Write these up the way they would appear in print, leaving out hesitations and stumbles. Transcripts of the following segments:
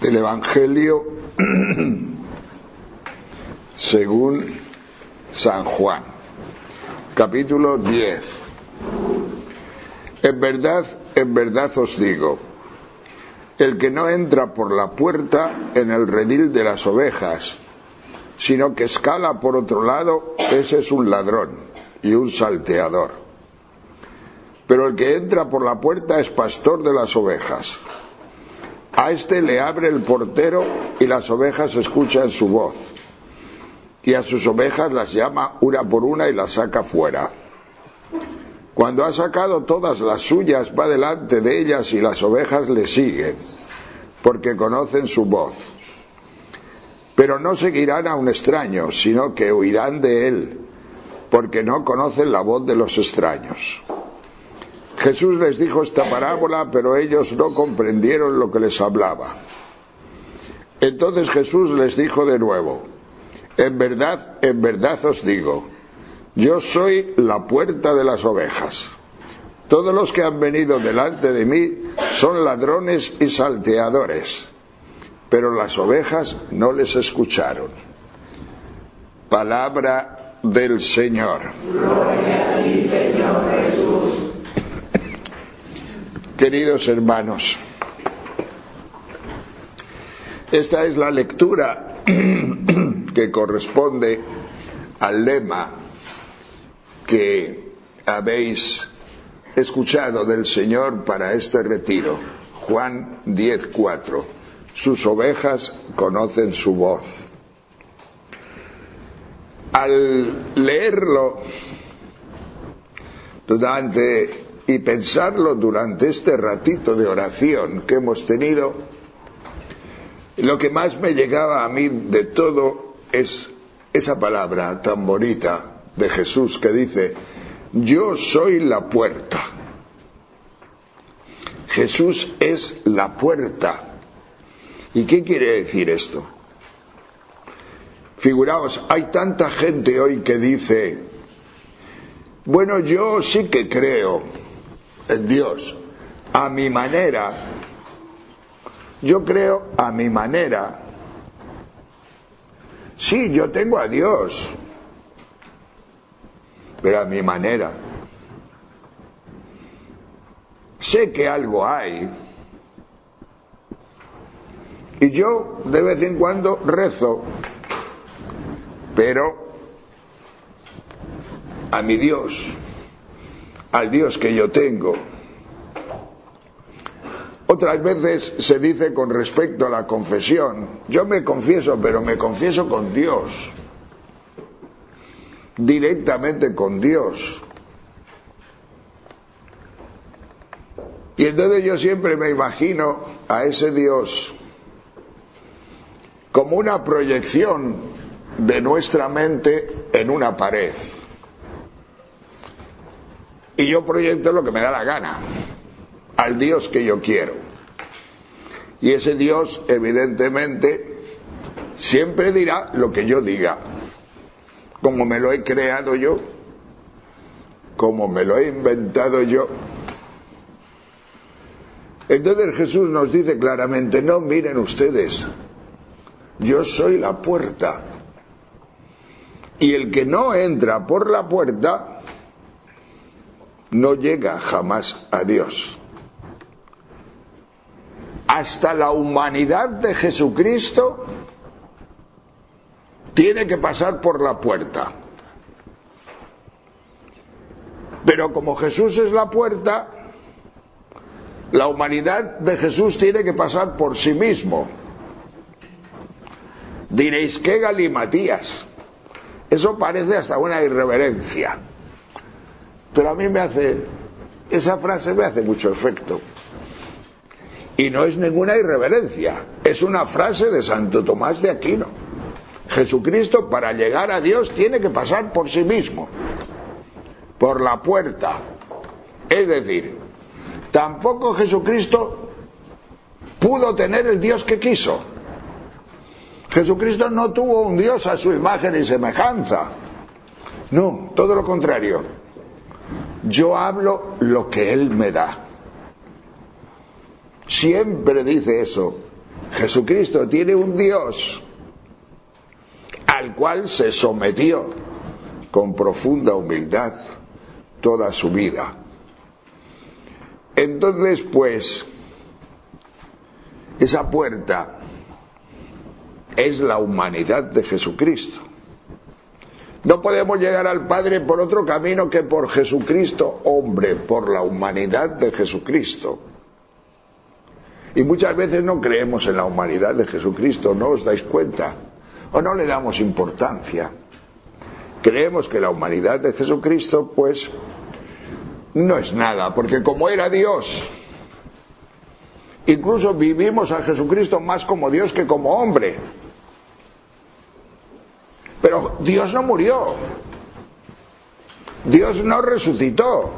El Evangelio según San Juan, capítulo 10. En verdad os digo, el que no entra por la puerta en el redil de las ovejas, sino que escala por otro lado, ese es un ladrón y un salteador. Pero el que entra por la puerta es pastor de las ovejas. A éste le abre el portero y las ovejas escuchan su voz. Y a sus ovejas las llama una por una y las saca fuera. Cuando ha sacado todas las suyas, va delante de ellas y las ovejas le siguen, porque conocen su voz. Pero no seguirán a un extraño, sino que huirán de él, porque no conocen la voz de los extraños. Jesús les dijo esta parábola, pero ellos no comprendieron lo que les hablaba. Entonces Jesús les dijo de nuevo, en verdad os digo, yo soy la puerta de las ovejas. Todos los que han venido delante de mí son ladrones y salteadores, pero las ovejas no les escucharon. Palabra del Señor. Gloria a ti, Señor Jesús. Queridos hermanos, esta es la lectura que corresponde al lema que habéis escuchado del Señor para este retiro. Juan 10:4. Sus ovejas conocen su voz. Al leerlo y pensarlo durante este ratito de oración que hemos tenido, lo que más me llegaba a mí de todo es esa palabra tan bonita de Jesús que dice, yo soy la puerta. Jesús es la puerta. ¿Y qué quiere decir esto? Figuraos, hay tanta gente hoy que dice, bueno, yo sí que creo en Dios, a mi manera. Yo creo a mi manera. Sí, yo tengo a Dios, pero a mi manera. Sé que algo hay. Y yo de vez en cuando rezo, pero a mi Dios, al Dios que yo tengo. Otras veces se dice con respecto a la confesión, yo me confieso, pero me confieso con Dios, directamente con Dios. Y entonces yo siempre me imagino a ese Dios como una proyección de nuestra mente en una pared. Y yo proyecto lo que me da la gana, al Dios que yo quiero. Y ese Dios, evidentemente, siempre dirá lo que yo diga, como me lo he creado yo, como me lo he inventado yo. Entonces Jesús nos dice claramente, no, miren ustedes, yo soy la puerta. Y el que no entra por la puerta no llega jamás a Dios. Hasta la humanidad de Jesucristo tiene que pasar por la puerta. Pero como Jesús es la puerta, la humanidad de Jesús tiene que pasar por sí mismo. Diréis, qué galimatías. Eso parece hasta una irreverencia. Pero a mí esa frase me hace mucho efecto. Y no es ninguna irreverencia, es una frase de Santo Tomás de Aquino. Jesucristo, para llegar a Dios, tiene que pasar por sí mismo, por la puerta. Es decir, tampoco Jesucristo pudo tener el Dios que quiso. Jesucristo no tuvo un Dios a su imagen y semejanza. No, todo lo contrario. Yo hablo lo que Él me da. Siempre dice eso. Jesucristo tiene un Dios al cual se sometió con profunda humildad toda su vida. Entonces, pues, esa puerta es la humanidad de Jesucristo. No podemos llegar al Padre por otro camino que por Jesucristo, hombre, por la humanidad de Jesucristo. Y muchas veces no creemos en la humanidad de Jesucristo, ¿no os dais cuenta? O no le damos importancia. Creemos que la humanidad de Jesucristo, pues, no es nada, porque como era Dios, incluso vivimos a Jesucristo más como Dios que como hombre. Pero Dios no murió, Dios no resucitó,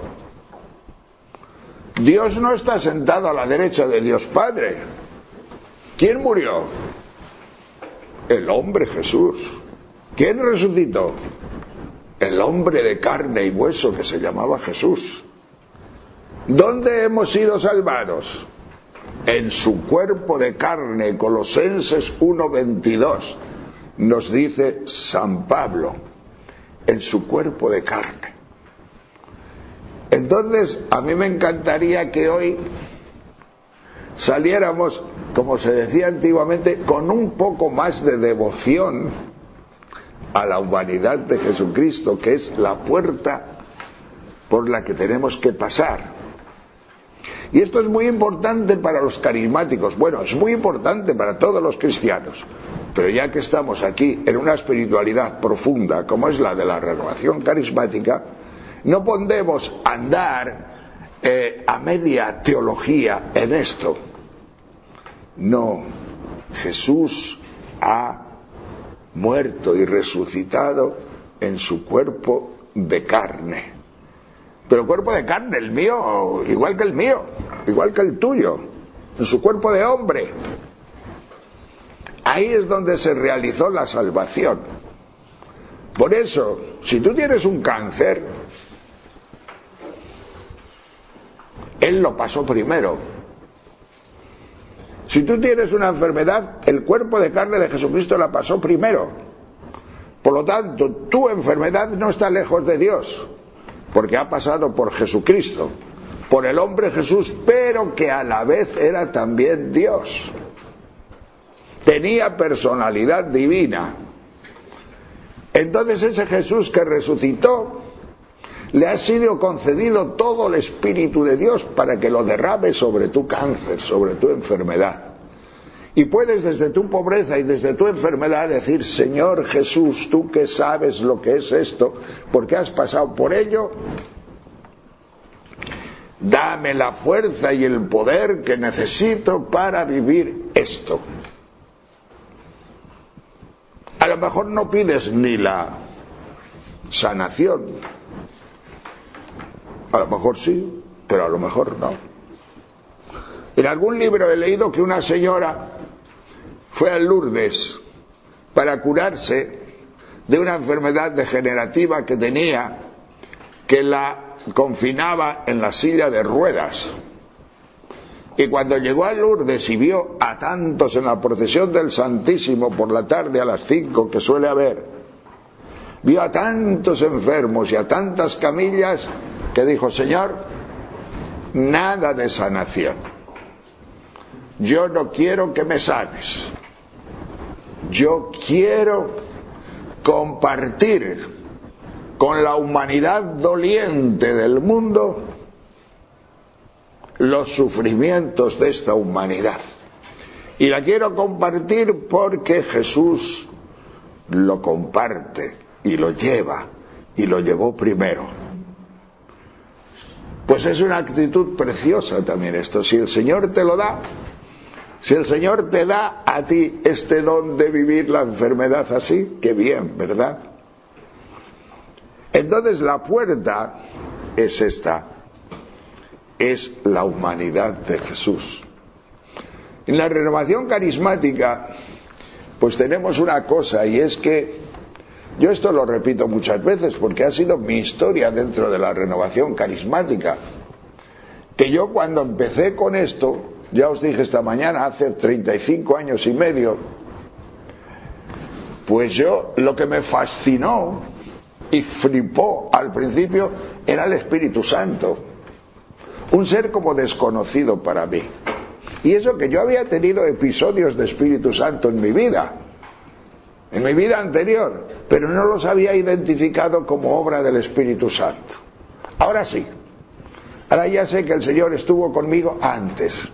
Dios no está sentado a la derecha de Dios Padre. ¿Quién murió? El hombre Jesús. ¿Quién resucitó? El hombre de carne y hueso que se llamaba Jesús. ¿Dónde hemos sido salvados? En su cuerpo de carne, Colosenses 1:22. Nos dice San Pablo, en su cuerpo de carne. Entonces, a mí me encantaría que hoy saliéramos, como se decía antiguamente, con un poco más de devoción a la humanidad de Jesucristo, que es la puerta por la que tenemos que pasar. Y esto es muy importante para los carismáticos, bueno, es muy importante para todos los cristianos. Pero ya que estamos aquí en una espiritualidad profunda como es la de la renovación carismática, no podemos andar a media teología en esto. No, Jesús ha muerto y resucitado en su cuerpo de carne. Pero el cuerpo de carne, el mío, igual que el mío, igual que el tuyo, en su cuerpo de hombre. Ahí es donde se realizó la salvación. Por eso, si tú tienes un cáncer, Él lo pasó primero. Si tú tienes una enfermedad, el cuerpo de carne de Jesucristo la pasó primero. Por lo tanto, tu enfermedad no está lejos de Dios, porque ha pasado por Jesucristo, por el hombre Jesús, pero que a la vez era también Dios. Tenía personalidad divina. Entonces ese Jesús que resucitó, le ha sido concedido todo el Espíritu de Dios para que lo derrame sobre tu cáncer, sobre tu enfermedad. Y puedes desde tu pobreza y desde tu enfermedad decir: Señor Jesús, tú que sabes lo que es esto, porque has pasado por ello, dame la fuerza y el poder que necesito para vivir esto. A lo mejor no pides ni la sanación, a lo mejor sí, pero a lo mejor no. En algún libro he leído que una señora fue a Lourdes para curarse de una enfermedad degenerativa que tenía, que la confinaba en la silla de ruedas. Y cuando llegó a Lourdes y vio a tantos en la procesión del Santísimo por la tarde a las 5 que suele haber, vio a tantos enfermos y a tantas camillas, que dijo: Señor, nada de sanación. Yo no quiero que me sanes. Yo quiero compartir con la humanidad doliente del mundo los sufrimientos de esta humanidad. Y la quiero compartir porque Jesús lo comparte y lo lleva, y lo llevó primero. Pues es una actitud preciosa también esto. Si el Señor te lo da, si el Señor te da a ti este don de vivir la enfermedad así, qué bien, ¿verdad? Entonces la puerta es esta, es la humanidad de Jesús. En la renovación carismática, pues tenemos una cosa, y es que yo esto lo repito muchas veces porque ha sido mi historia dentro de la renovación carismática, que yo cuando empecé con esto, Ya os dije esta mañana, hace 35 años y medio, pues yo lo que me fascinó y flipó al principio era el Espíritu Santo, un ser como desconocido para mí. Y eso que yo había tenido episodios de Espíritu Santo en mi vida anterior, pero no los había identificado como obra del Espíritu Santo. Ahora sí, ahora ya sé que el Señor estuvo conmigo antes.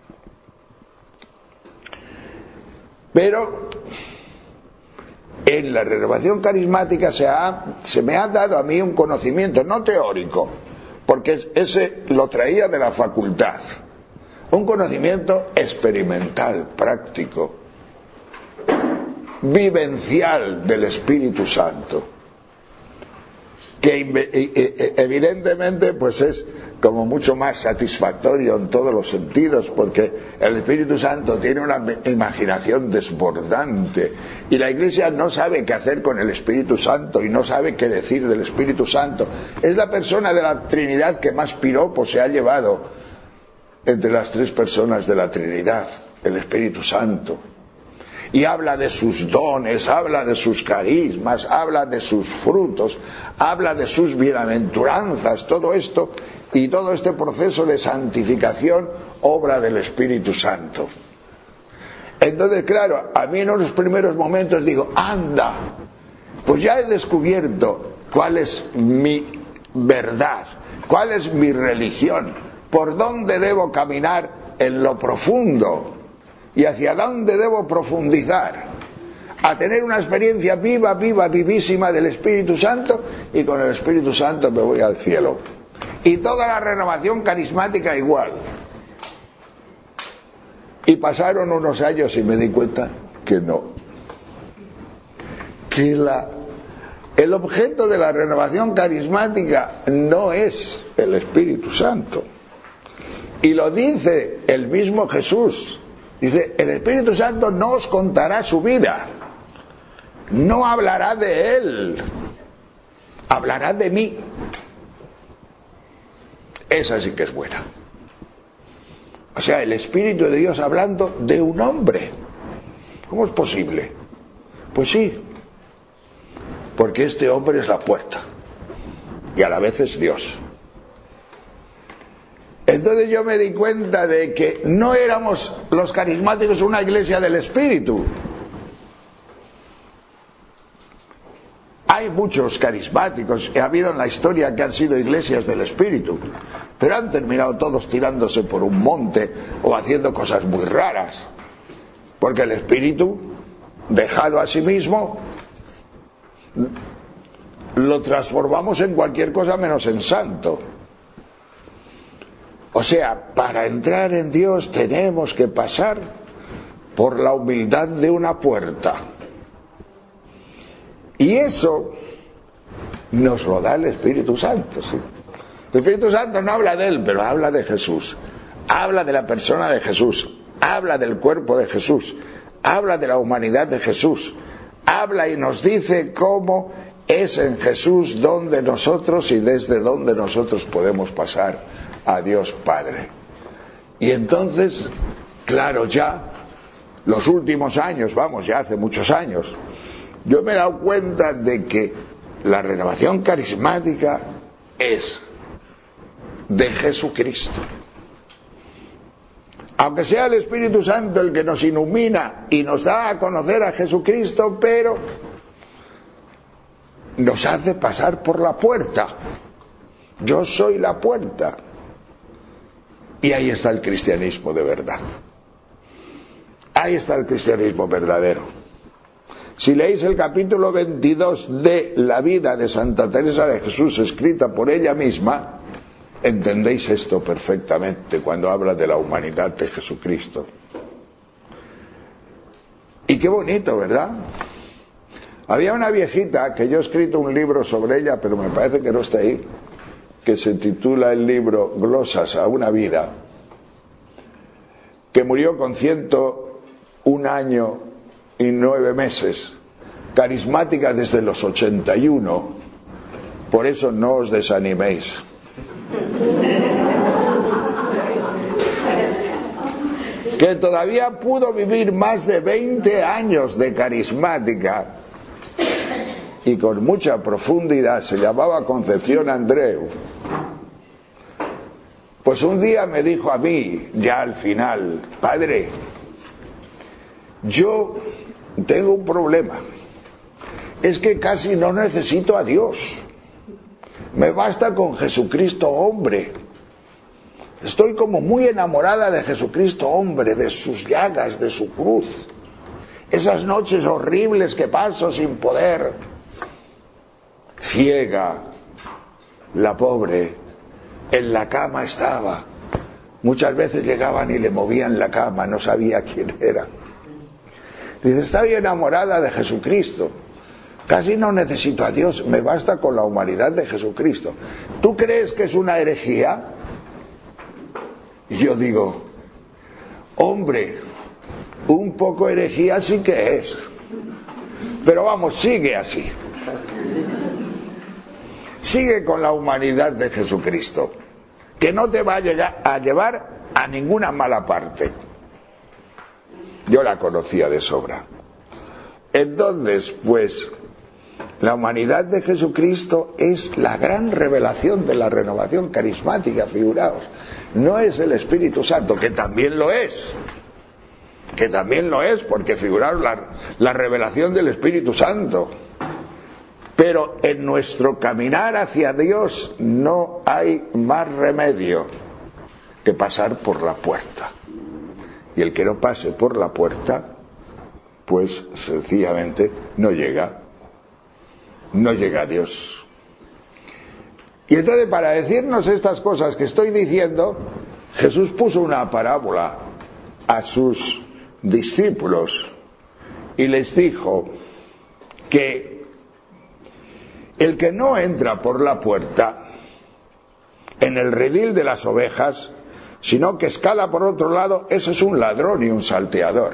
Pero en la renovación carismática se me ha dado a mí un conocimiento, no teórico, porque ese lo traía de la facultad, un conocimiento experimental, práctico, vivencial del Espíritu Santo, que evidentemente pues es como mucho más satisfactorio en todos los sentidos, porque el Espíritu Santo tiene una imaginación desbordante y la Iglesia no sabe qué hacer con el Espíritu Santo y no sabe qué decir del Espíritu Santo. Es la persona de la Trinidad que más piropos se ha llevado entre las tres personas de la Trinidad, el Espíritu Santo. Y habla de sus dones, habla de sus carismas, habla de sus frutos, habla de sus bienaventuranzas, todo esto y todo este proceso de santificación, obra del Espíritu Santo. Entonces, claro, a mí en unos primeros momentos digo, anda, pues ya he descubierto cuál es mi verdad, cuál es mi religión, por dónde debo caminar en lo profundo y hacia dónde debo profundizar, a tener una experiencia vivísima del Espíritu Santo, y con el Espíritu Santo me voy al cielo. Y toda la renovación carismática igual. Y pasaron unos años y me di cuenta que no. Que el objeto de la renovación carismática no es el Espíritu Santo. Y lo dice el mismo Jesús. Dice, el Espíritu Santo no os contará su vida, no hablará de él, hablará de mí. Esa sí que es buena. O sea, el Espíritu de Dios hablando de un hombre. ¿Cómo es posible? Pues sí, porque este hombre es la puerta y a la vez es Dios. Entonces yo me di cuenta de que no éramos los carismáticos una iglesia del Espíritu. Hay muchos carismáticos, ha habido en la historia que han sido iglesias del Espíritu, pero han terminado todos tirándose por un monte o haciendo cosas muy raras, porque el Espíritu, dejado a sí mismo, lo transformamos en cualquier cosa menos en santo. O sea, para entrar en Dios tenemos que pasar por la humildad de una puerta. Y eso nos lo da el Espíritu Santo, ¿sí? El Espíritu Santo no habla de él, pero habla de Jesús. Habla de la persona de Jesús. Habla del cuerpo de Jesús. Habla de la humanidad de Jesús. Habla y nos dice cómo es en Jesús donde nosotros y desde donde nosotros podemos pasar a Dios Padre. Y entonces, claro, ya los últimos años, ya hace muchos años, yo me he dado cuenta de que la renovación carismática es de Jesucristo. Aunque sea el Espíritu Santo el que nos ilumina y nos da a conocer a Jesucristo, pero nos hace pasar por la puerta. Yo soy la puerta. Y ahí está el cristianismo de verdad. Ahí está el cristianismo verdadero. Si leéis el capítulo 22 de la vida de Santa Teresa de Jesús, escrita por ella misma, entendéis esto perfectamente cuando habla de la humanidad de Jesucristo. Y qué bonito, ¿verdad? Había una viejita que yo he escrito un libro sobre ella, pero me parece que no está ahí, que se titula el libro Glosas a una vida, que murió con 101 años y 9 meses, carismática desde los 81, por eso no os desaniméis. que todavía pudo vivir más de 20 años de carismática y con mucha profundidad, se llamaba Concepción Andreu. Pues un día me dijo a mí, ya al final: padre, yo tengo un problema, es que casi no necesito a Dios, me basta con Jesucristo hombre. Estoy como muy enamorada de Jesucristo hombre, de sus llagas, de su cruz. Esas noches horribles que paso sin poder. Ciega, la pobre, en la cama estaba. Muchas veces llegaban y le movían la cama, no sabía quién era. Dice: estoy enamorada de Jesucristo, casi no necesito a Dios, me basta con la humanidad de Jesucristo. ¿Tú crees que es una herejía? Y yo digo: hombre, un poco herejía sí que es, pero vamos, sigue así, sigue con la humanidad de Jesucristo, que no te va a llevar a ninguna mala parte. Yo la conocía de sobra. Entonces, pues, la humanidad de Jesucristo es la gran revelación de la renovación carismática, figuraos. No es el Espíritu Santo, que también lo es, porque figuraos la revelación del Espíritu Santo. Pero en nuestro caminar hacia Dios no hay más remedio que pasar por la puerta. Y el que no pase por la puerta, pues sencillamente no llega a Dios. Y entonces, para decirnos estas cosas que estoy diciendo, Jesús puso una parábola a sus discípulos y les dijo que el que no entra por la puerta en el redil de las ovejas, sino que escala por otro lado, ese es un ladrón y un salteador.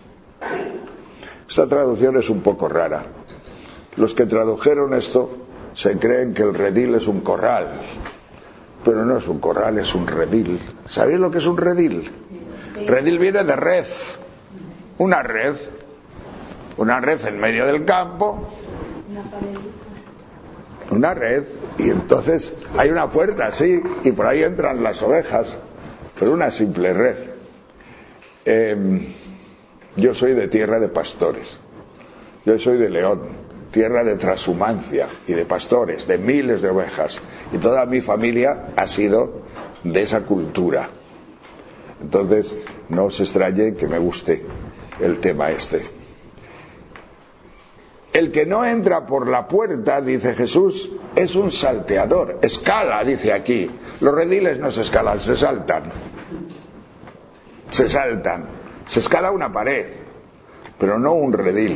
Esta traducción es un poco rara. Los que tradujeron esto se creen que el redil es un corral, pero no es un corral, es un redil. ¿Sabéis lo que es un redil? Redil viene de red. Una red en medio del campo, una red, y entonces hay una puerta así y por ahí entran las ovejas, pero una simple red. Yo soy de tierra de pastores, yo soy de León, tierra de transhumancia y de pastores, de miles de ovejas, y toda mi familia ha sido de esa cultura. Entonces no os extrañe que me guste el tema este. El que no entra por la puerta, dice Jesús, es un salteador, escala, dice aquí. Los rediles no se escalan, se saltan, se escala una pared, pero no un redil.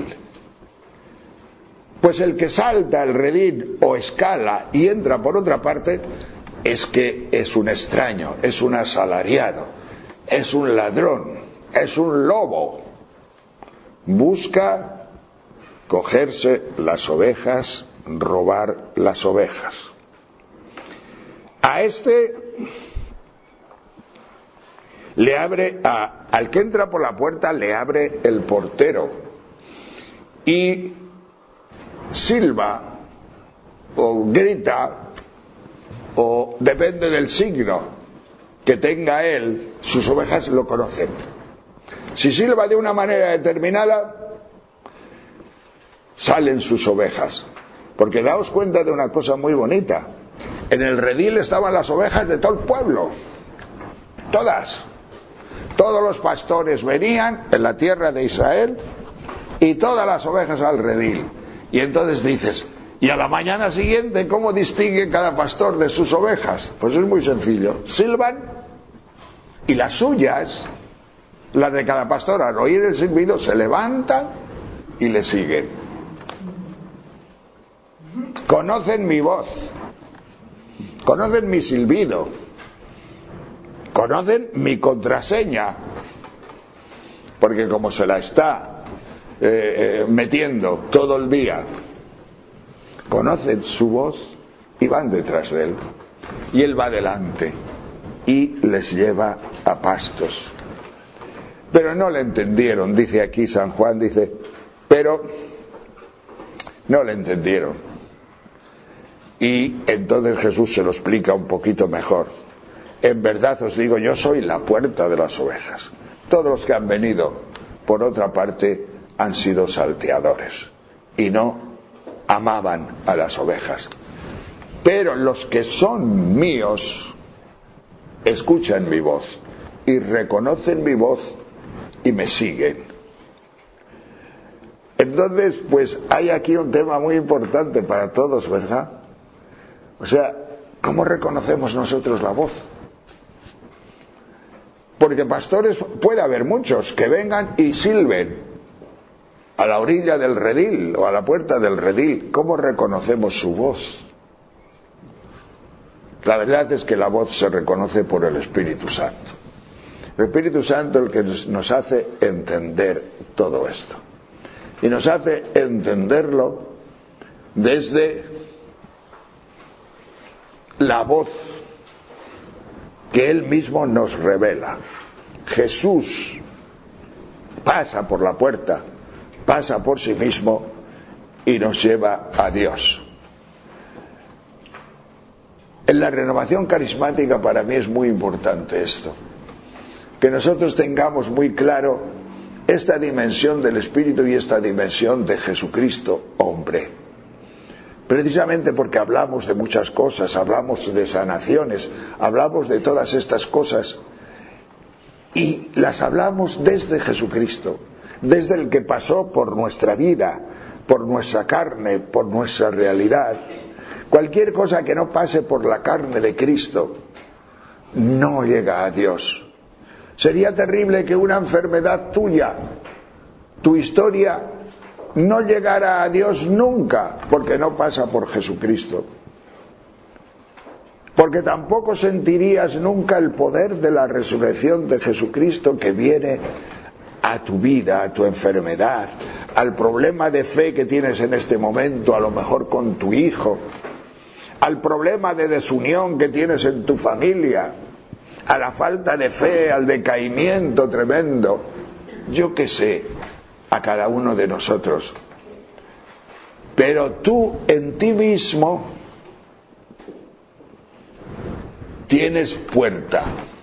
Pues el que salta el redil o escala y entra por otra parte, es que es un extraño, es un asalariado, es un ladrón, es un lobo. Busca cogerse las ovejas, robar las ovejas. A este le abre, al que entra por la puerta le abre el portero y silba o grita, o depende del signo que tenga él, sus ovejas lo conocen. Si silba de una manera determinada, salen sus ovejas, porque daos cuenta de una cosa muy bonita: en el redil estaban las ovejas de todo el pueblo, todos los pastores venían en la tierra de Israel y todas las ovejas al redil. Y entonces dices: ¿y a la mañana siguiente cómo distingue cada pastor de sus ovejas? Pues es muy sencillo, silban y las suyas, las de cada pastor, al oír el silbido se levantan y le siguen. Conocen mi voz, conocen mi silbido, conocen mi contraseña, porque como se la está metiendo todo el día, conocen su voz y van detrás de él, y él va delante y les lleva a pastos. Pero no le entendieron, dice aquí San Juan, dice, pero no le entendieron. Y entonces Jesús se lo explica un poquito mejor. En verdad os digo, yo soy la puerta de las ovejas. Todos los que han venido por otra parte han sido salteadores y no amaban a las ovejas. Pero los que son míos escuchan mi voz y reconocen mi voz y me siguen. Entonces, pues hay aquí un tema muy importante para todos, ¿verdad? O sea, ¿cómo reconocemos nosotros la voz? Porque pastores puede haber muchos que vengan y silben a la orilla del redil o a la puerta del redil. ¿Cómo reconocemos su voz? La verdad es que la voz se reconoce por el Espíritu Santo. El Espíritu Santo es el que nos hace entender todo esto. Y nos hace entenderlo desde la voz que Él mismo nos revela. Jesús pasa por la puerta, pasa por sí mismo y nos lleva a Dios. En la renovación carismática para mí es muy importante esto, que nosotros tengamos muy claro esta dimensión del Espíritu y esta dimensión de Jesucristo, hombre. Precisamente porque hablamos de muchas cosas, hablamos de sanaciones, hablamos de todas estas cosas y las hablamos desde Jesucristo, desde el que pasó por nuestra vida, por nuestra carne, por nuestra realidad. Cualquier cosa que no pase por la carne de Cristo no llega a Dios. Sería terrible que una enfermedad tuya, tu historia, no llegara a Dios nunca, porque no pasa por Jesucristo. Porque tampoco sentirías nunca el poder de la resurrección de Jesucristo que viene a tu vida, a tu enfermedad, al problema de fe que tienes en este momento, a lo mejor con tu hijo, al problema de desunión que tienes en tu familia, a la falta de fe, al decaimiento tremendo, yo qué sé, a cada uno de nosotros. Pero tú en ti mismo tienes puerta,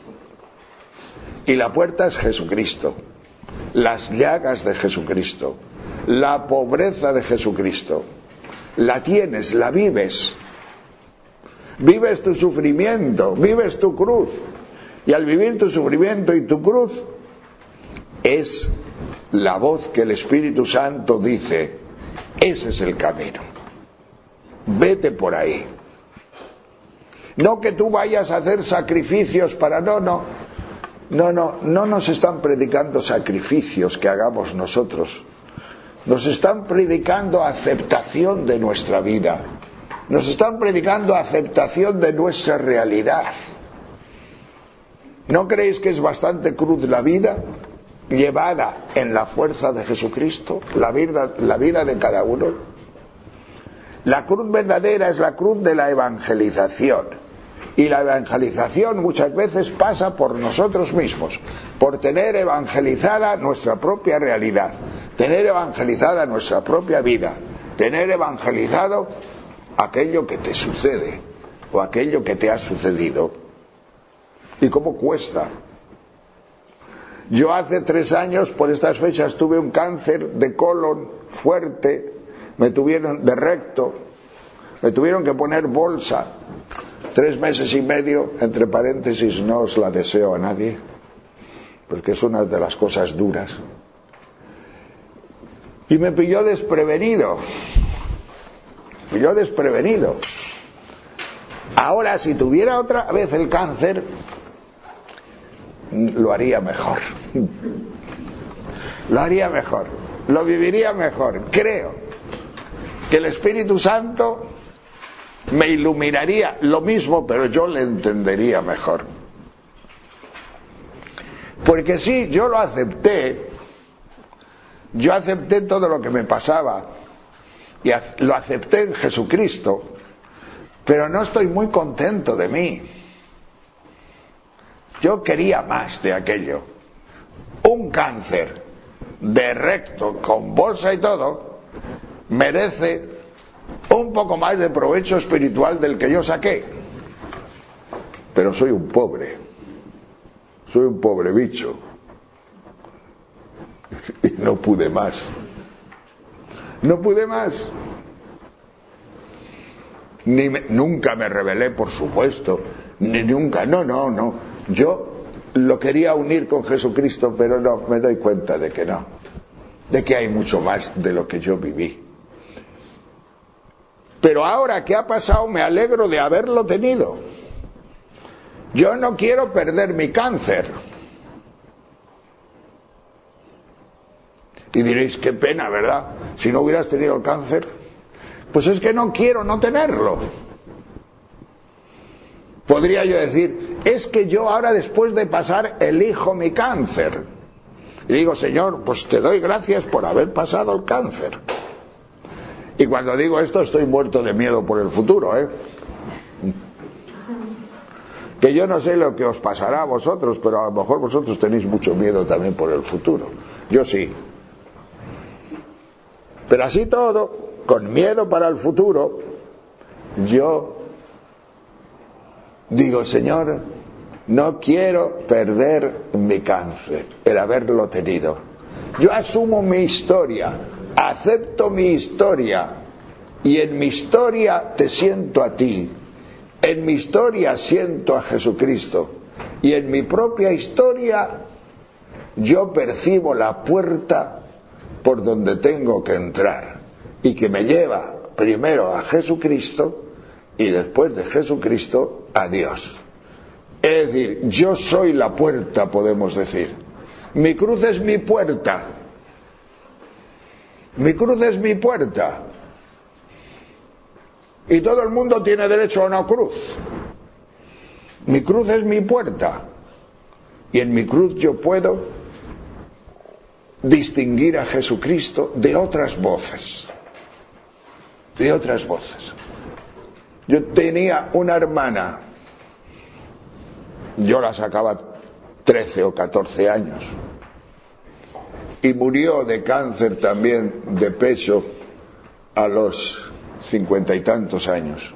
y la puerta es Jesucristo, las llagas de Jesucristo, la pobreza de Jesucristo. La tienes, la vives. Vives tu sufrimiento, vives tu cruz. Y al vivir tu sufrimiento y tu cruz, es la voz que el Espíritu Santo dice, ese es el camino. Vete por ahí. No que tú vayas a hacer sacrificios para... No nos están predicando sacrificios que hagamos nosotros. Nos están predicando aceptación de nuestra vida. Nos están predicando aceptación de nuestra realidad. ¿No creéis que es bastante cruz la vida llevada en la fuerza de Jesucristo? La vida de cada uno. La cruz verdadera es la cruz de la evangelización. Y la evangelización muchas veces pasa por nosotros mismos, por tener evangelizada nuestra propia realidad, tener evangelizada nuestra propia vida, tener evangelizado aquello que te sucede o aquello que te ha sucedido. ¿Y cómo cuesta? Yo hace 3 años, por estas fechas, tuve un cáncer de colon fuerte, me tuvieron de recto, me tuvieron que poner bolsa. 3 meses y medio, entre paréntesis, no os la deseo a nadie, porque es una de las cosas duras. Y me pilló desprevenido. Ahora, si tuviera otra vez el cáncer, lo haría mejor. Lo haría mejor. Lo viviría mejor. Creo que el Espíritu Santo me iluminaría lo mismo, pero yo le entendería mejor. Porque sí, yo lo acepté. Yo acepté todo lo que me pasaba. Y lo acepté en Jesucristo. Pero no estoy muy contento de mí. Yo quería más de aquello. un cáncer de recto con bolsa y todo, merece un poco más de provecho espiritual del que yo saqué. Pero soy un pobre bicho, y no pude más. Nunca me rebelé, por supuesto, ni nunca, no. Yo lo quería unir con Jesucristo, pero no, me doy cuenta de que no, de que hay mucho más de lo que yo viví. Pero ahora que ha pasado, me alegro de haberlo tenido. Yo no quiero perder mi cáncer. Y diréis, qué pena, ¿verdad? Si no hubieras tenido el cáncer. Pues es que no quiero no tenerlo. Podría yo decir, es que yo ahora, después de pasar, elijo mi cáncer. Y digo, Señor, pues te doy gracias por haber pasado el cáncer. Y cuando digo esto, estoy muerto de miedo por el futuro, que yo no sé lo que os pasará a vosotros, pero a lo mejor vosotros tenéis mucho miedo también por el futuro. Yo sí. Pero así todo, con miedo para el futuro, yo digo, Señor, no quiero perder mi cáncer, el haberlo tenido. Yo asumo mi historia, acepto mi historia, y en mi historia te siento a ti. En mi historia siento a Jesucristo, y en mi propia historia yo percibo la puerta por donde tengo que entrar, y que me lleva primero a Jesucristo y después de Jesucristo a Dios. Es decir, yo soy la puerta, podemos decir. Mi cruz es mi puerta. Mi cruz es mi puerta. Y todo el mundo tiene derecho a una cruz. Mi cruz es mi puerta. Y en mi cruz yo puedo distinguir a Jesucristo de otras voces. De otras voces. Yo tenía una hermana, yo la sacaba 13 o 14 años, y murió de cáncer también de pecho a los 50 y tantos años.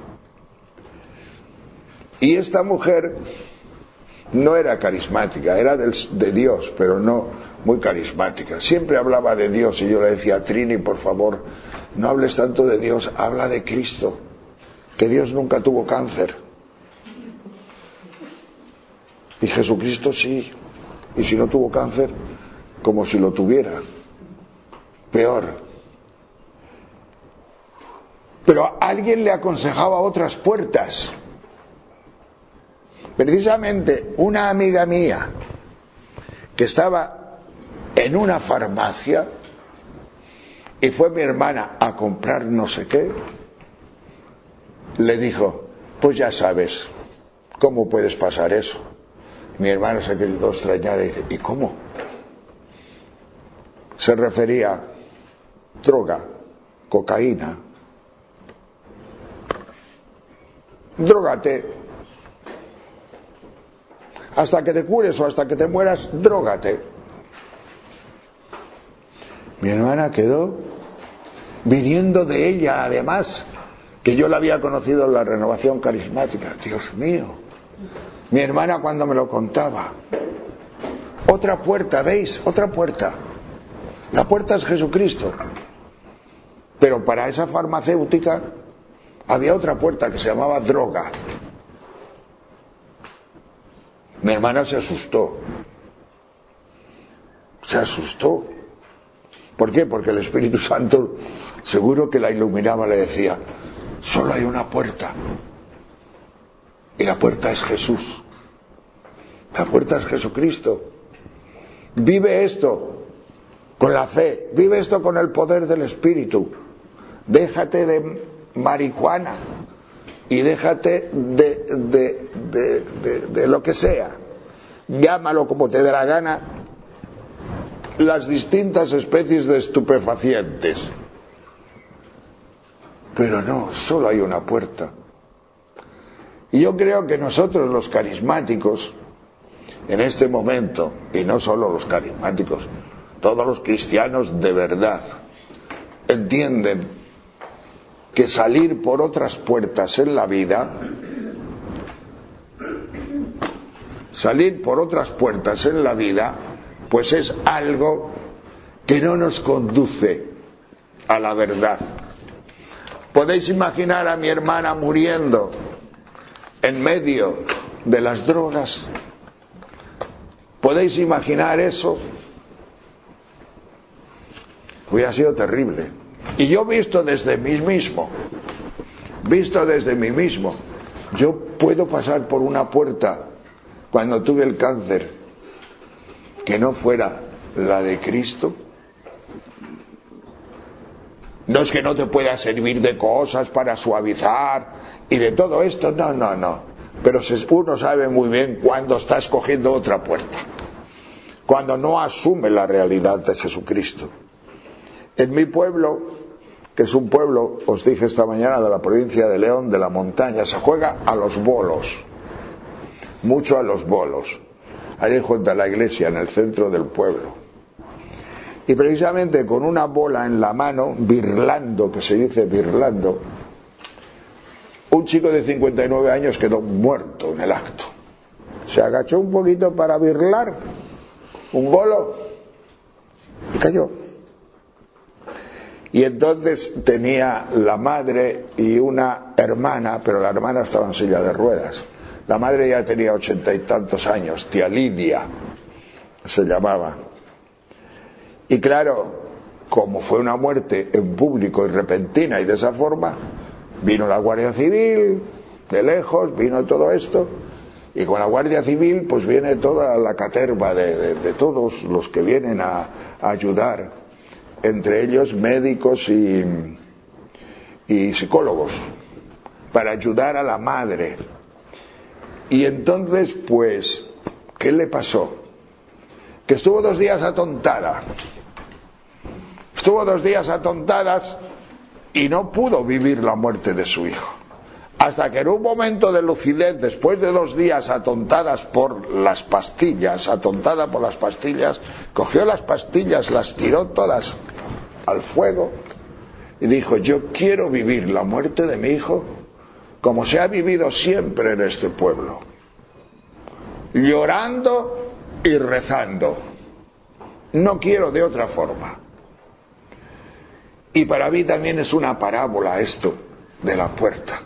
Y esta mujer no era carismática, era de Dios, pero no muy carismática. Siempre hablaba de Dios, y yo le decía, Trini, por favor, no hables tanto de Dios, habla de Cristo, que Dios nunca tuvo cáncer. Y Jesucristo sí, y si no tuvo cáncer, como si lo tuviera, peor. Pero alguien le aconsejaba otras puertas. Precisamente una amiga mía que estaba en una farmacia, y fue mi hermana a comprar no sé qué, le dijo, pues ya sabes cómo puedes pasar eso. Mi hermana se quedó extrañada y dice, ¿y cómo? Se refería a droga, cocaína. Drógate. Hasta que te cures o hasta que te mueras, drógate. Mi hermana quedó, viniendo de ella además, que yo la había conocido en la renovación carismática. Dios mío. Mi hermana cuando me lo contaba. Otra puerta, ¿veis? Otra puerta. La puerta es Jesucristo. Pero para esa farmacéutica había otra puerta que se llamaba droga. Mi hermana se asustó. Se asustó. ¿Por qué? Porque el Espíritu Santo seguro que la iluminaba, le decía, solo hay una puerta. Y la puerta es Jesús. La puerta es Jesucristo. Vive esto con la fe. Vive esto con el poder del Espíritu. Déjate de marihuana y déjate de lo que sea. Llámalo como te dé la gana. Las distintas especies de estupefacientes. Pero no, solo hay una puerta. Y yo creo que nosotros los carismáticos en este momento, y no solo los carismáticos, todos los cristianos de verdad entienden que salir por otras puertas en la vida, pues es algo que no nos conduce a la verdad. ¿Podéis imaginar a mi hermana muriendo en medio de las drogas? ¿Podéis imaginar eso? Hubiera sido terrible. Y yo visto desde mí mismo, yo puedo pasar por una puerta cuando tuve el cáncer que no fuera la de Cristo. No es que no te pueda servir de cosas para suavizar y de todo esto, no. Pero uno sabe muy bien cuando está escogiendo otra puerta, cuando no asume la realidad de Jesucristo. En mi pueblo, que es un pueblo, os dije esta mañana, de la provincia de León, de la montaña, se juega a los bolos, mucho a los bolos, allí junto a la iglesia, en el centro del pueblo. Y precisamente con una bola en la mano, birlando, que se dice birlando, un chico de 59 años quedó muerto en el acto. Se agachó un poquito para birlar un bolo y cayó. Y entonces tenía la madre y una hermana, pero la hermana estaba en silla de ruedas. La madre ya tenía 80 y tantos años, tía Lidia se llamaba. Y claro, como fue una muerte en público y repentina y de esa forma, vino la Guardia Civil, de lejos, vino todo esto, y con la Guardia Civil pues viene toda la caterva de todos los que vienen a ayudar, entre ellos médicos y psicólogos, para ayudar a la madre. Y entonces pues, ¿qué le pasó? Que estuvo 2 días atontada. Estuvo 2 días atontadas y no pudo vivir la muerte de su hijo. Hasta que en un momento de lucidez, después de 2 días atontada por las pastillas, cogió las pastillas, las tiró todas al fuego y dijo: yo quiero vivir la muerte de mi hijo como se ha vivido siempre en este pueblo, llorando y rezando. No quiero de otra forma. Y para mí también es una parábola esto de la puerta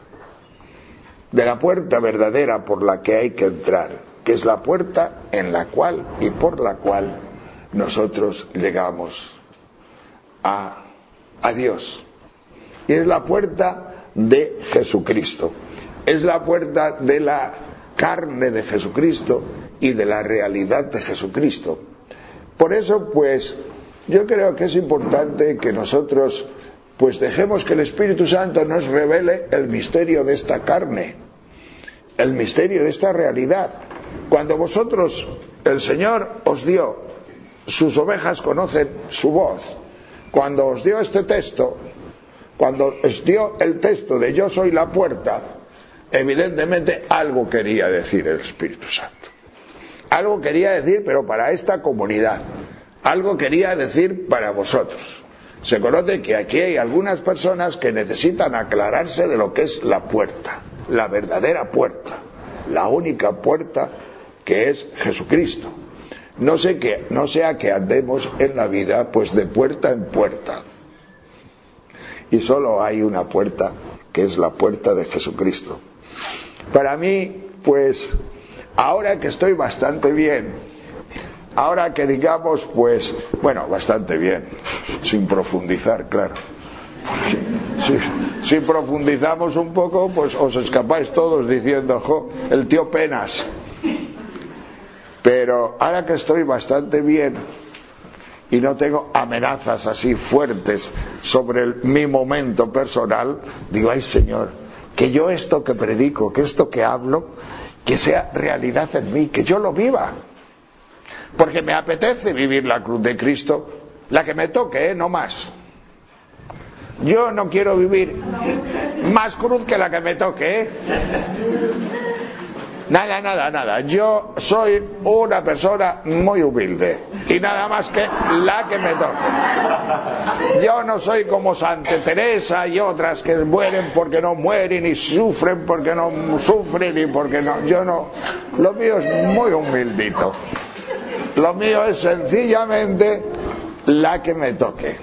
verdadera por la que hay que entrar, que es la puerta en la cual y por la cual nosotros llegamos a Dios. Y es la puerta de Jesucristo, es la puerta de la carne de Jesucristo y de la realidad de Jesucristo. Por eso pues yo creo que es importante que nosotros pues dejemos que el Espíritu Santo nos revele el misterio de esta carne, el misterio de esta realidad. Cuando vosotros, el Señor os dio, sus ovejas conocen su voz. Cuando os dio este texto, cuando os dio el texto de yo soy la puerta, evidentemente algo quería decir el Espíritu Santo. Algo quería decir, pero para esta comunidad. Algo quería decir para vosotros. Se conoce que aquí hay algunas personas que necesitan aclararse de lo que es la puerta, la verdadera puerta, la única puerta que es Jesucristo. No sea que andemos en la vida pues de puerta en puerta. Y solo hay una puerta, que es la puerta de Jesucristo. Para mí, pues, ahora que estoy bastante bien, ahora que digamos, pues, bueno, bastante bien, sin profundizar, claro. Si profundizamos un poco, pues os escapáis todos diciendo, jo, el tío Penas. Pero ahora que estoy bastante bien y no tengo amenazas así fuertes sobre mi momento personal, digo: ay Señor, que yo esto que predico, que esto que hablo, que sea realidad en mí, que yo lo viva. Porque me apetece vivir la cruz de Cristo, la que me toque, no más. Yo no quiero vivir más cruz que la que me toque, Nada. Yo soy una persona muy humilde y nada más que la que me toque. Yo no soy como Santa Teresa y otras que mueren porque no mueren y sufren porque no sufren y porque no. Yo no. Lo mío es muy humildito. Lo mío es sencillamente la que me toque.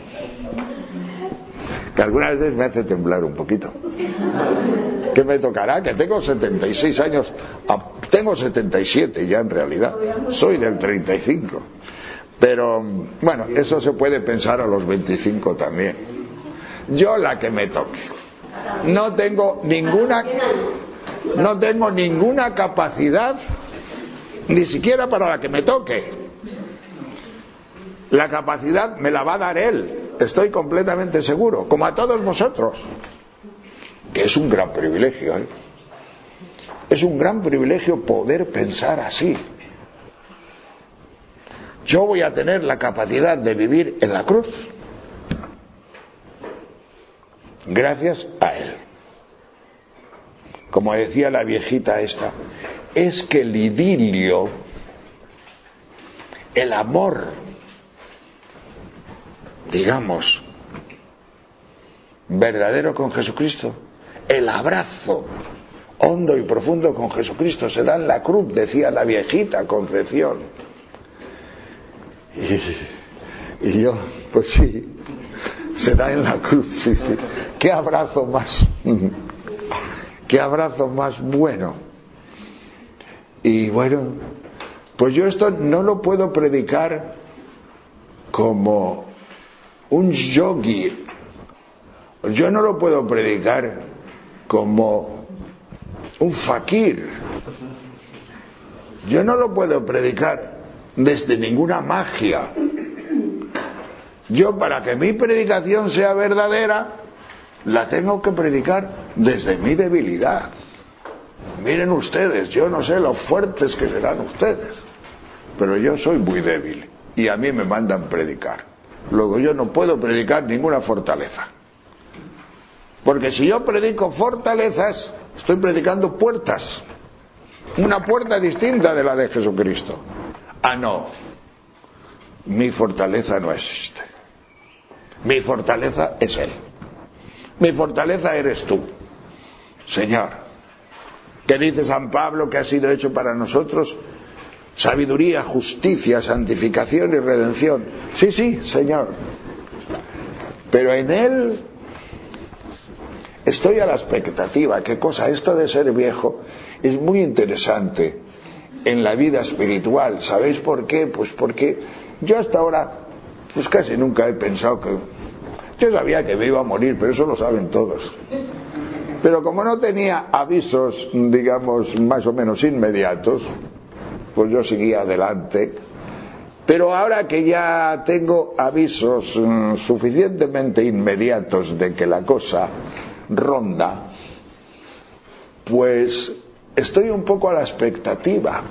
Que algunas veces me hace temblar un poquito. ¿Qué me tocará? Que tengo 76 años, tengo 77 ya en realidad, soy del 35. Pero bueno, eso se puede pensar a los 25 también. Yo la que me toque. No tengo ninguna capacidad, ni siquiera para la que me toque. La capacidad me la va a dar Él, estoy completamente seguro, como a todos vosotros. Que es un gran privilegio, ¿eh? Es un gran privilegio poder pensar así. Yo voy a tener la capacidad de vivir en la cruz gracias a Él. Como decía la viejita esta, es que el idilio, el amor, digamos, verdadero con Jesucristo, el abrazo hondo y profundo con Jesucristo se da en la cruz, decía la viejita Concepción. Y yo, pues sí, se da en la cruz, sí. Qué abrazo más bueno. Y bueno, pues yo esto no lo puedo predicar como un yogi. Yo no lo puedo predicar como un fakir. Yo no lo puedo predicar desde ninguna magia. Yo, para que mi predicación sea verdadera, la tengo que predicar desde mi debilidad. Miren ustedes, yo no sé lo fuertes que serán ustedes, pero yo soy muy débil y a mí me mandan predicar. Luego yo no puedo predicar ninguna fortaleza. Porque si yo predico fortalezas, estoy predicando puertas. Una puerta distinta de la de Jesucristo. Ah, no. Mi fortaleza no existe. Mi fortaleza es Él. Mi fortaleza eres tú, Señor. ¿Qué dice San Pablo que ha sido hecho para nosotros? Sabiduría, justicia, santificación y redención. Sí, Señor. Pero en Él estoy a la expectativa. ¿Qué cosa? Esto de ser viejo es muy interesante en la vida espiritual. ¿Sabéis por qué? Pues porque yo hasta ahora pues casi nunca he pensado que... Yo sabía que me iba a morir, pero eso lo saben todos. Pero como no tenía avisos, digamos, más o menos inmediatos, pues yo seguía adelante. Pero ahora que ya tengo avisos suficientemente inmediatos de que la cosa ronda, pues estoy un poco a la expectativa.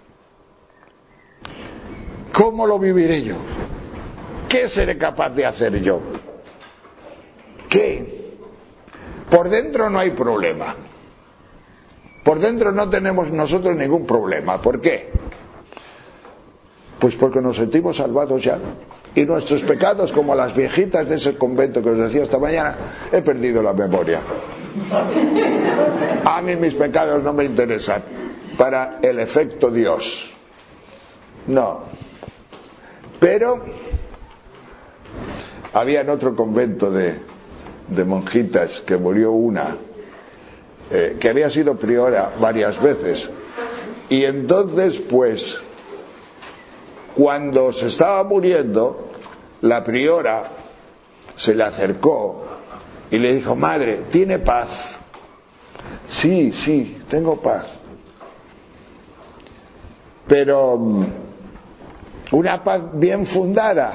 ¿Cómo lo viviré yo? ¿Qué seré capaz de hacer yo? ¿Qué? Por dentro no hay problema. Por dentro no tenemos nosotros ningún problema. ¿Por qué? Pues porque nos sentimos salvados ya. Y nuestros pecados, como las viejitas de ese convento que os decía esta mañana, he perdido la memoria. A mí mis pecados no me interesan para el efecto Dios. No. Pero había en otro convento de monjitas que murió una, que había sido priora varias veces. Y entonces, pues, cuando se estaba muriendo, la priora se le acercó y le dijo: madre, ¿tiene paz? Sí, tengo paz. Pero una paz bien fundada.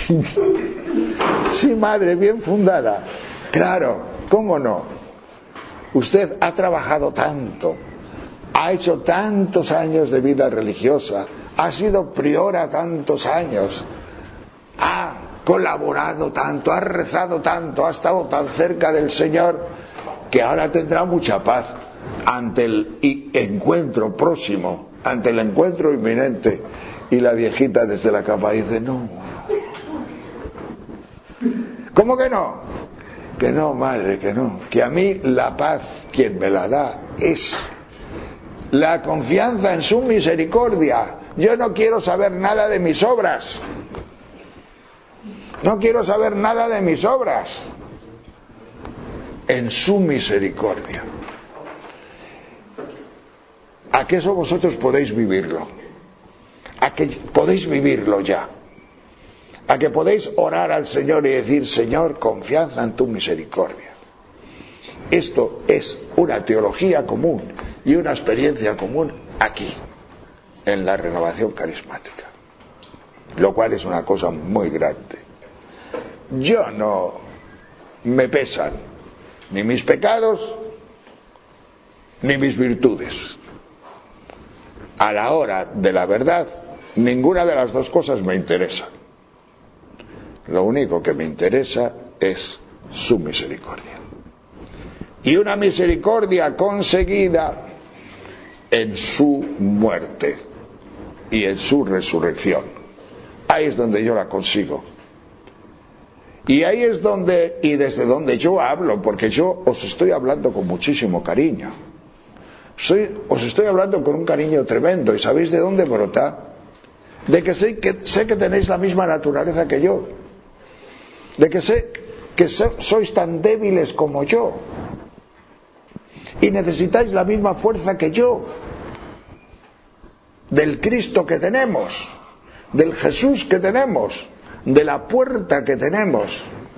Sí, madre, bien fundada. Claro, ¿cómo no? Usted ha trabajado tanto, ha hecho tantos años de vida religiosa, ha sido priora tantos años, ha colaborado tanto, ha rezado tanto, ha estado tan cerca del Señor, que ahora tendrá mucha paz. ante el encuentro próximo, ante el encuentro inminente, y la viejita desde la cama dice: no. ¿Cómo que no? Que no, madre, que no. Que a mí la paz, quien me la da, es la confianza en su misericordia. Yo no quiero saber nada de mis obras. No quiero saber nada de mis obras. En su misericordia. ¿A que eso vosotros podéis vivirlo? ¿A que podéis vivirlo ya? ¿A que podéis orar al Señor y decir: Señor, confianza en tu misericordia? Esto es una teología común y una experiencia común aquí, en la renovación carismática, lo cual es una cosa muy grande. Yo no me pesan ni mis pecados ni mis virtudes. A la hora de la verdad, ninguna de las dos cosas me interesa. Lo único que me interesa es su misericordia. Y una misericordia conseguida en su muerte y en su resurrección. Ahí es donde yo la consigo. Y ahí es donde, y desde donde yo hablo, porque yo os estoy hablando con muchísimo cariño. Os estoy hablando con un cariño tremendo. ¿Y sabéis de dónde brota? De que sé que tenéis la misma naturaleza que yo. De que sé que sois tan débiles como yo. Y necesitáis la misma fuerza que yo. Del Cristo que tenemos. Del Jesús que tenemos. De la puerta que tenemos.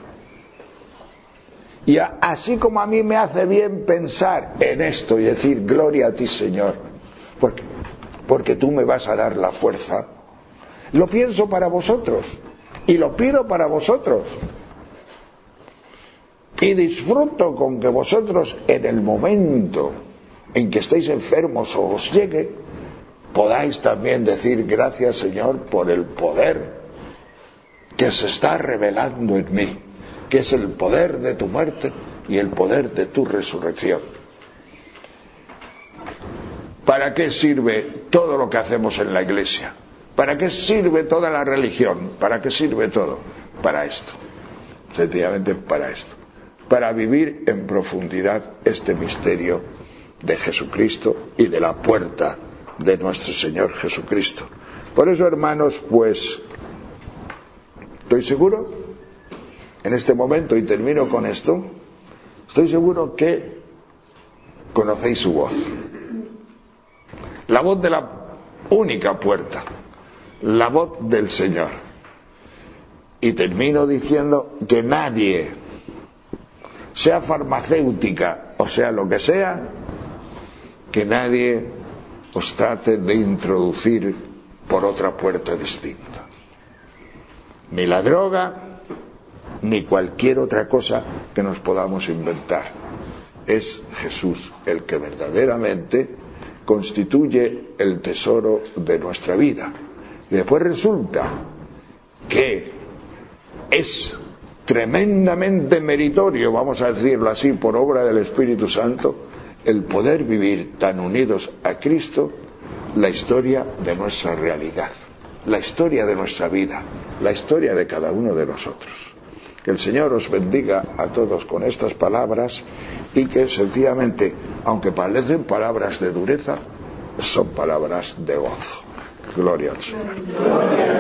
Y así como a mí me hace bien pensar en esto y decir: gloria a ti, Señor, porque tú me vas a dar la fuerza, lo pienso para vosotros y lo pido para vosotros, y disfruto con que vosotros, en el momento en que estéis enfermos o os llegue, podáis también decir: gracias, Señor, por el poder que se está revelando en mí, que es el poder de tu muerte y el poder de tu resurrección. ¿Para qué sirve todo lo que hacemos en la iglesia? ¿Para qué sirve toda la religión? ¿Para qué sirve todo? Para esto, sencillamente para esto, para vivir en profundidad este misterio de Jesucristo y de la puerta de nuestro Señor Jesucristo. Por eso, hermanos, pues estoy seguro, en este momento, y termino con esto, estoy seguro que conocéis su voz. La voz de la única puerta, la voz del Señor. Y termino diciendo que nadie, sea farmacéutica o sea lo que sea, que nadie os trate de introducir por otra puerta distinta. Ni la droga, ni cualquier otra cosa que nos podamos inventar. Es Jesús el que verdaderamente constituye el tesoro de nuestra vida. Y después resulta que es tremendamente meritorio, vamos a decirlo así, por obra del Espíritu Santo, el poder vivir tan unidos a Cristo la historia de nuestra realidad, la historia de nuestra vida, la historia de cada uno de nosotros. Que el Señor os bendiga a todos con estas palabras, y que sencillamente, aunque parecen palabras de dureza, son palabras de gozo. Gloria al Señor.